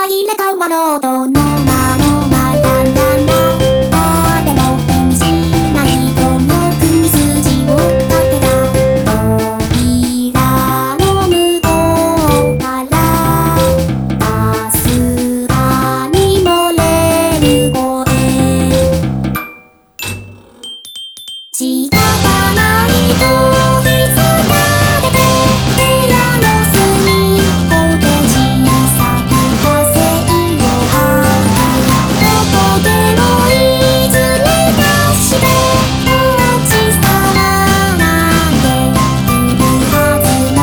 は入れ替わろうとノーマノーマランランラ誰も気にしないとの組筋を立てた扉の向こうからかすかに漏れる声仕方ないと気づかれて部屋の隅っこで小さく風を吐くどこでもいずれかして落ちさまなんて来るはず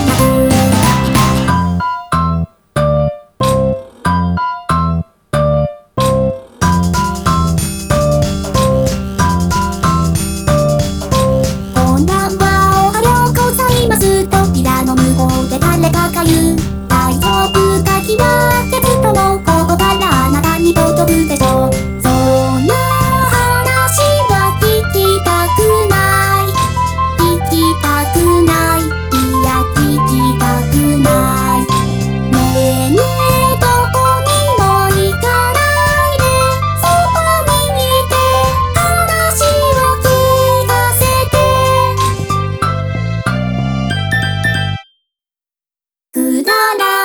こんばんは、おはようございます。扉の向こうで誰かが言う大丈夫か気は鉄ともここからあなたに届くでしょう。そんな話は聞きたくない聞きたくないいや聞きたくないねえねえどこにも行かないでそばにいて話を聞かせてくだら